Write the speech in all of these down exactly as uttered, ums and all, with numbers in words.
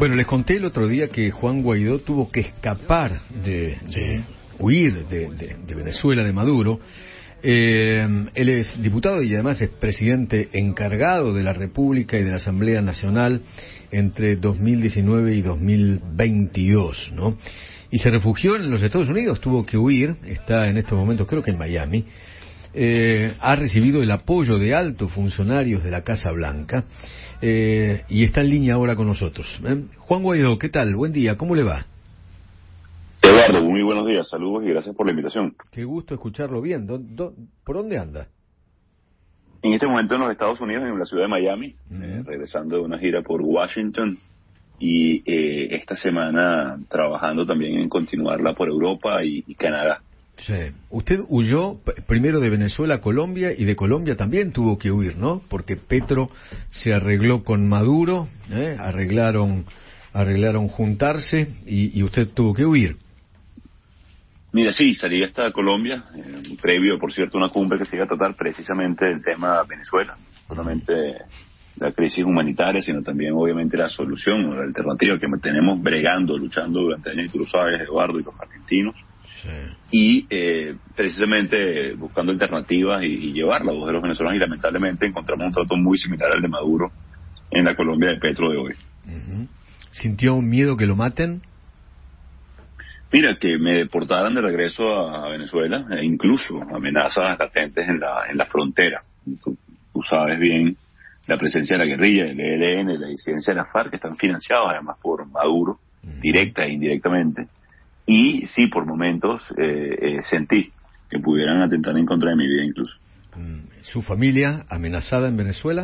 Bueno, les conté el otro día que Juan Guaidó tuvo que escapar de, de huir de, de, de Venezuela, de Maduro. Eh, él es diputado y además es presidente encargado de la República y de la Asamblea Nacional entre dos mil diecinueve y dos mil veintidós, ¿no? Y se refugió en los Estados Unidos, tuvo que huir, está en estos momentos creo que en Miami. Eh, ha recibido el apoyo de altos funcionarios de la Casa Blanca eh, y está en línea ahora con nosotros. ¿eh? Juan Guaidó, ¿qué tal? Buen día, ¿cómo le va? Eduardo, muy buenos días, saludos y gracias por la invitación. Qué gusto escucharlo bien. ¿Dó, dó, ¿Por dónde anda? En este momento en los Estados Unidos, en la ciudad de Miami, uh-huh. eh, regresando de una gira por Washington y eh, esta semana trabajando también en continuarla por Europa y, y Canadá. Sí. Usted huyó p- primero de Venezuela a Colombia y de Colombia también tuvo que huir, ¿no? Porque Petro se arregló con Maduro, ¿eh? arreglaron arreglaron juntarse y, y usted tuvo que huir. Mira, sí, salí hasta Colombia, eh, previo, por cierto, a una cumbre que se iba a tratar precisamente del tema Venezuela, no solamente la crisis humanitaria, sino también, obviamente, la solución, la alternativa que tenemos bregando, luchando durante años, y tú lo sabes, Eduardo, y los argentinos. Sí. Y eh, precisamente buscando alternativas y, y llevar la voz de los venezolanos, y lamentablemente encontramos un trato muy similar al de Maduro en la Colombia de Petro de hoy. Uh-huh. ¿Sintió un miedo que lo maten? Mira, que me deportaran de regreso a Venezuela, e incluso amenazas latentes en la en la frontera. Tú, tú sabes bien la presencia de la guerrilla, del E L N, de la disidencia de la FARC, que están financiados además por Maduro, uh-huh. directa e indirectamente. Y sí, por momentos eh, eh, sentí que pudieran atentar en contra de mi vida incluso. ¿Su familia amenazada en Venezuela?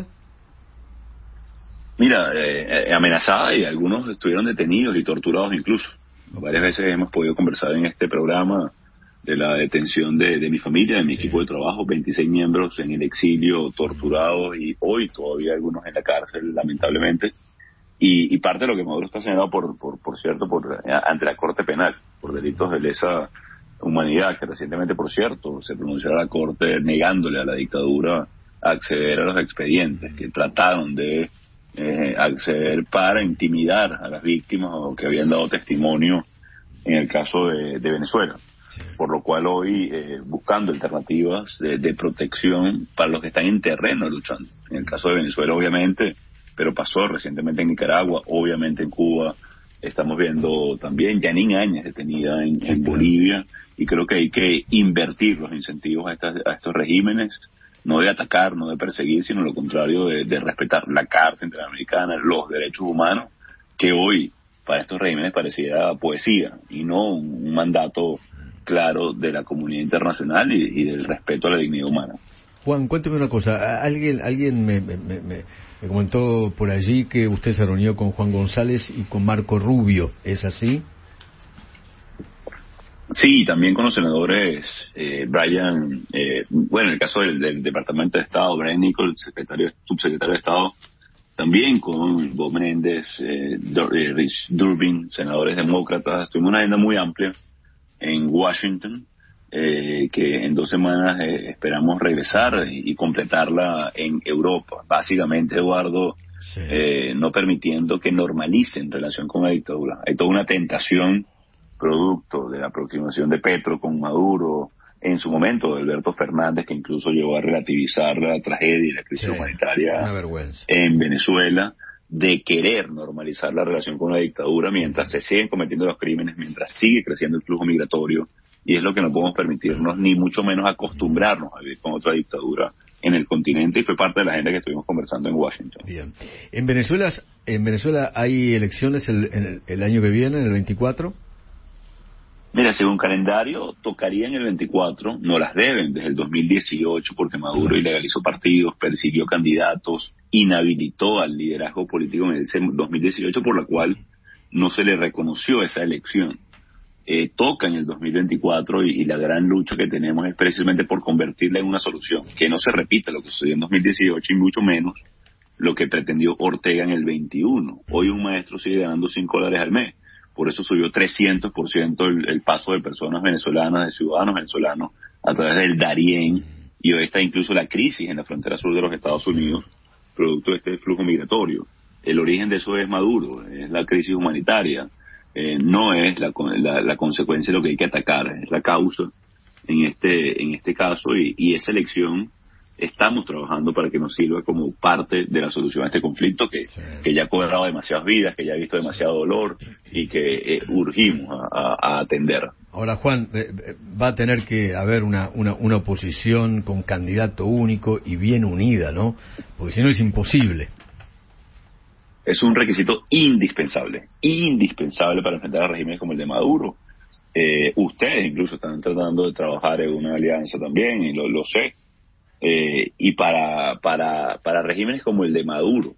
Mira, eh, amenazada, y algunos estuvieron detenidos y torturados incluso. Varias veces hemos podido conversar en este programa de la detención de, de mi familia, de mi sí. equipo de trabajo, veintiséis miembros en el exilio, torturados, y hoy todavía algunos en la cárcel, lamentablemente. Y, y parte de lo que Maduro está señalado, por, por, por cierto, por ante la Corte Penal, por delitos de lesa humanidad, que recientemente, por cierto, se pronunció a la Corte negándole a la dictadura acceder a los expedientes que trataron de eh, acceder para intimidar a las víctimas o que habían dado testimonio en el caso de, de Venezuela. Sí. Por lo cual hoy eh, buscando alternativas de, de protección para los que están en terreno luchando. En el caso de Venezuela, obviamente, pero pasó recientemente en Nicaragua, obviamente en Cuba, estamos viendo también Yanine Áñez detenida en, sí, en claro. Bolivia, y creo que hay que invertir los incentivos a, estas, a estos regímenes, no de atacar, no de perseguir, sino lo contrario, de, de respetar la Carta Interamericana, los derechos humanos, que hoy para estos regímenes pareciera poesía, y no un, un mandato claro de la comunidad internacional y, y del respeto a la dignidad humana. Juan, cuénteme una cosa. Alguien alguien me, me, me, me comentó por allí que usted se reunió con Juan González y con Marco Rubio. ¿Es así? Sí, también con los senadores eh, Brian, eh, bueno, en el caso del, del Departamento de Estado, Brian Nichols, secretario, subsecretario de Estado, también con Bob Menéndez, eh, Rich Durbin, senadores demócratas. Tuvimos una agenda muy amplia en Washington. Eh, que en dos semanas eh, esperamos regresar y, y completarla en Europa. Básicamente, Eduardo, sí. eh, no permitiendo que normalicen relación con la dictadura. Hay toda una tentación producto de la aproximación de Petro con Maduro, en su momento de Alberto Fernández, que incluso llegó a relativizar la tragedia y la crisis sí. humanitaria en Venezuela, de querer normalizar la relación con la dictadura mientras sí. se siguen cometiendo los crímenes, mientras sigue creciendo el flujo migratorio. Y es lo que no podemos permitirnos, ni mucho menos acostumbrarnos a vivir con otra dictadura en el continente, y fue parte de la agenda que estuvimos conversando en Washington. Bien. ¿En Venezuela en Venezuela hay elecciones el, el, el año que viene, en el veinticuatro? Mira, según calendario, tocaría en el veinticuatro, no las deben desde el dos mil dieciocho, porque Maduro claro. ilegalizó partidos, persiguió candidatos, inhabilitó al liderazgo político en ese dos mil dieciocho, por la cual no se le reconoció esa elección. Eh, toca en el dos mil veinticuatro, y, y la gran lucha que tenemos es precisamente por convertirla en una solución, que no se repita lo que sucedió en dos mil dieciocho y mucho menos lo que pretendió Ortega en el veintiuno. Hoy un maestro sigue ganando cinco dólares al mes, por eso subió trescientos por ciento el, el paso de personas venezolanas, de ciudadanos venezolanos a través del Darién, y hoy está incluso la crisis en la frontera sur de los Estados Unidos, producto de este flujo migratorio. el origen de eso es Maduro, es la crisis humanitaria, eh, no es la, la, la consecuencia de lo que hay que atacar, es la causa en este, en este caso, y, y esa elección estamos trabajando para que nos sirva como parte de la solución a este conflicto que, sí. que ya ha cobrado demasiadas vidas, que ya ha visto demasiado dolor y que eh, urgimos a, a, a atender. Ahora, Juan, eh, va a tener que haber una, una, una oposición con candidato único y bien unida, ¿no? Porque si no es imposible. Es un requisito indispensable, indispensable para enfrentar a regímenes como el de Maduro. Eh, ustedes incluso están tratando de trabajar en una alianza también, y lo, lo sé. Eh, y para, para, para regímenes como el de Maduro,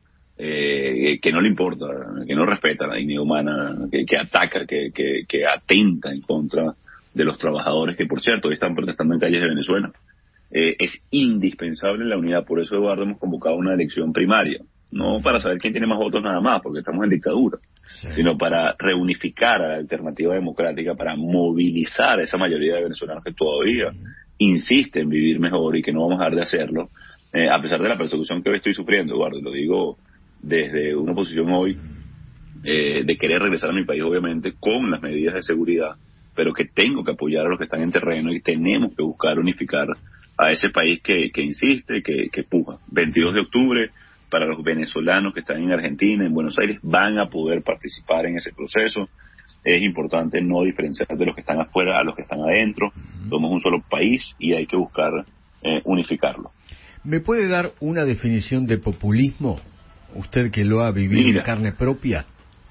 eh, que no le importa, que no respeta la dignidad humana, que, que ataca, que, que, que atenta en contra de los trabajadores que, por cierto, hoy están protestando en calles de Venezuela, eh, es indispensable la unidad. Por eso, Eduardo, hemos convocado una elección primaria, no para saber quién tiene más votos nada más, porque estamos en dictadura, sí. sino para reunificar a la alternativa democrática, para movilizar a esa mayoría de venezolanos que todavía uh-huh. insiste en vivir mejor y que no vamos a dejar de hacerlo, eh, a pesar de la persecución que hoy estoy sufriendo, Eduardo. Lo digo desde una posición hoy eh, de querer regresar a mi país, obviamente, con las medidas de seguridad, pero que tengo que apoyar a los que están en terreno y tenemos que buscar unificar a ese país que, que insiste, que, que puja. veintidós de octubre, para los venezolanos que están en Argentina, en Buenos Aires, van a poder participar en ese proceso. Es importante no diferenciar de los que están afuera a los que están adentro. Somos un solo país y hay que buscar eh, unificarlo. ¿Me puede dar una definición de populismo? Usted que lo ha vivido Mira, en carne propia.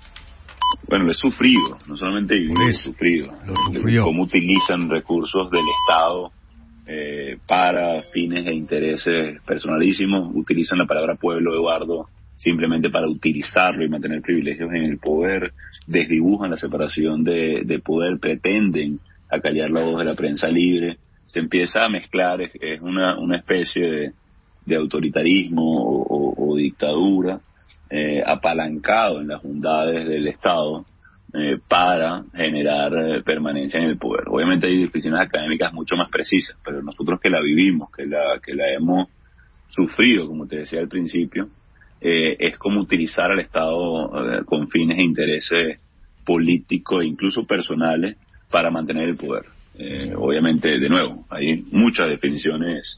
Bueno, lo he sufrido, no solamente vivido, lo he sufrido. Lo sufrió. Cómo utilizan recursos del Estado eh, para fines e intereses personalísimos. Utilizan la palabra pueblo, Eduardo, simplemente para utilizarlo y mantener privilegios en el poder. Desdibujan la separación de, de poder, pretenden acallar la voz de la prensa libre. Se empieza a mezclar, es, es una, una especie de, de autoritarismo o, o, o dictadura eh, apalancado en las bondades del Estado eh, para generar eh, permanencia en el poder. Obviamente hay definiciones académicas mucho más precisas, pero nosotros que la vivimos, que la, que la hemos sufrido, como te decía al principio, eh, es como utilizar al Estado eh, con fines e intereses políticos e incluso personales para mantener el poder. Eh, obviamente, de nuevo, hay muchas definiciones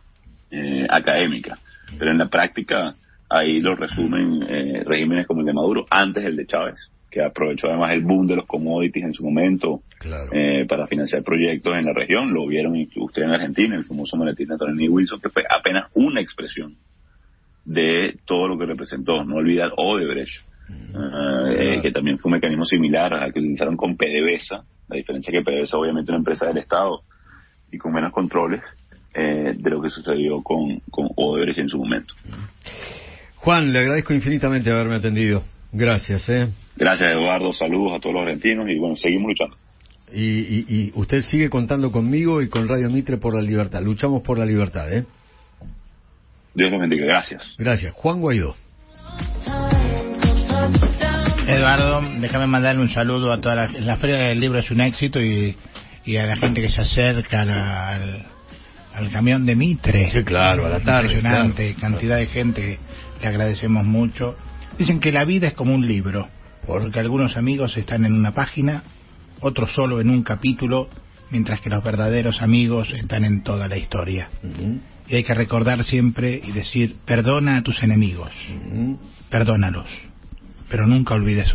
eh, académicas, pero en la práctica ahí lo resumen eh, regímenes como el de Maduro, antes el de Chávez, que aprovechó además el boom de los commodities en su momento, claro. eh, para financiar proyectos en la región. Lo vieron ustedes en Argentina, el famoso maletín de Tony Wilson, que fue apenas una expresión de todo lo que representó. No olvidar Odebrecht, uh, uh, eh, que también fue un mecanismo similar al que utilizaron con PDVSA. La diferencia es que PDVSA obviamente es una empresa del Estado y con menos controles eh, de lo que sucedió con, con Odebrecht en su momento. Juan, le agradezco infinitamente haberme atendido. Gracias. ¿eh? Gracias, Eduardo. Saludos a todos los argentinos y bueno, seguimos luchando. Y, y, y usted sigue contando conmigo y con Radio Mitre por la libertad. Luchamos por la libertad, ¿eh? Dios los bendiga. Gracias. Gracias. Juan Guaidó. Eduardo, déjame mandarle un saludo a toda la, la Feria del Libro. Es un éxito y, y a la gente que se acerca a la, al, al camión de Mitre. Sí, claro, a la tarde. Impresionante, claro, cantidad claro. de gente que le agradecemos mucho. Dicen que la vida es como un libro, porque algunos amigos están en una página, otros solo en un capítulo, mientras que los verdaderos amigos están en toda la historia. Uh-huh. Y hay que recordar siempre y decir, perdona a tus enemigos, uh-huh. perdónalos, pero nunca olvides